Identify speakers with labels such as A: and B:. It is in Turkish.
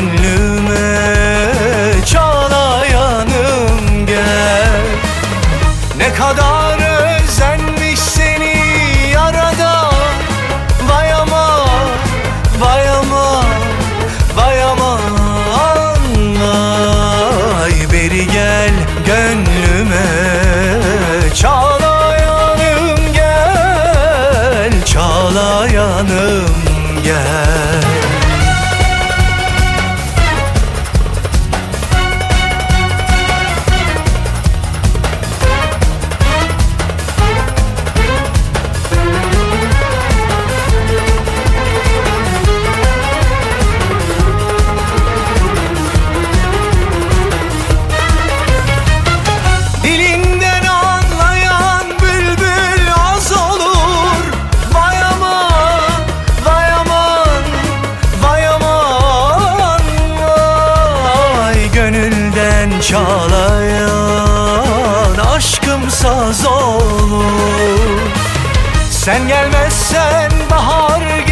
A: gönlüme çağlayanım gel. Ne kadar özenmiş seni yarada, vay aman, vay aman, vay aman. Vay beri gel gönlüme çağlayanım gel, çağlayanım gel. Dilinden anlayan bülbül az olur, vay aman, vay aman, vay aman. Vay gönülden çağlayan aşkım saz olur. Sen gelmezsen bahar